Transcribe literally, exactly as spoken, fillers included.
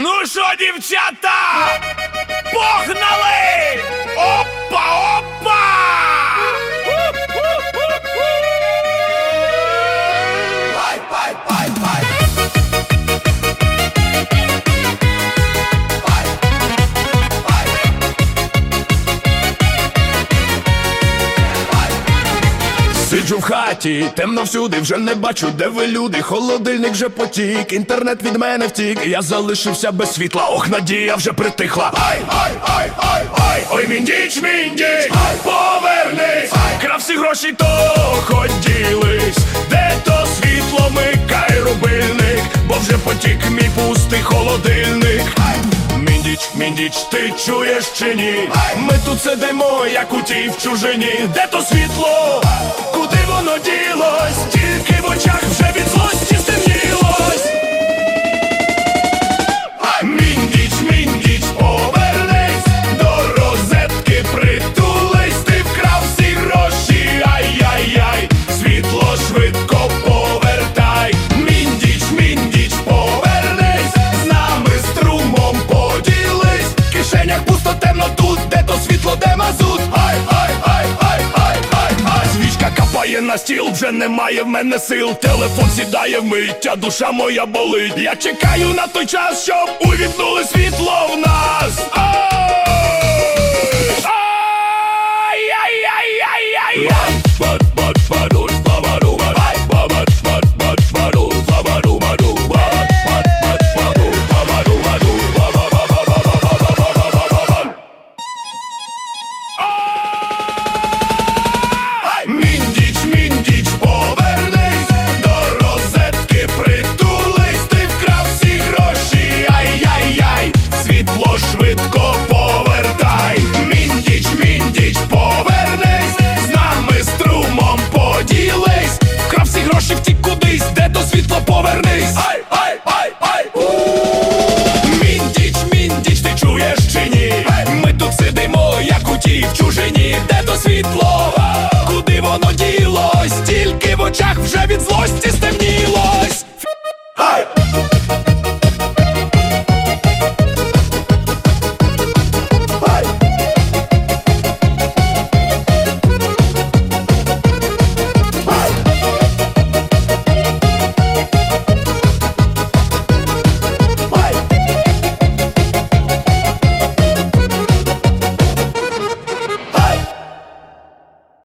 Ну що, дівчата, погнали! Опа, опа! Пай, пай, пай, пай. Пай, пай. Пай. Сиджу в хаті, темно всюди, вже не бачу, де ви люди. Холодильник вже потік, інтернет від мене втік. Я залишився без світла, ох, надія вже притихла. Ай, ай, ай, ай, ай, ой, міндіч, міндіч, повернись. Крав всі гроші, то ходілись. Де то світло, микай рубильник, бо вже потік мій пустий холодильник. Міндіч, міндіч, ти чуєш чи ні? Ми тут сидимо, як у тій в чужині. Де то світло? Куди воно ділось? Тільки в очах вже від злості стемнілось. Міндіч, міндіч, повернись, до розетки притулись. Ти вкрав всі гроші, ай-яй-яй, світло швидко повертай. Міндіч, міндіч, повернись, з нами струмом поділись. В кишенях пусто, темно тут, де то світло, де мазут. Ай, ай, ай, ай, ай, ай, ай. Свічка капає на стіл, вже немає в мене сил. Телефон сідає вмить, а душа моя болить. Я чекаю на той час, щоб увімкнули світло в нас. Ай-яй-яй-яй-яй-яй. Міндіч, міндіч, повернись, до розетки притулись. Ти вкрав всі гроші, ай-яй-яй, світло швидко повертай. Міндіч, міндіч, повернись, з нами струмом поділись. Вкрав всі гроші, втік кудись, де то світло, повернись. Ай, ай, ай, ай. Міндіч, міндіч, ти чуєш чи ні? Ми тут сидимо, як у тій в чужині. Де то світло? Куди воно ділось? Тільки в очах вже від злості стемнілось.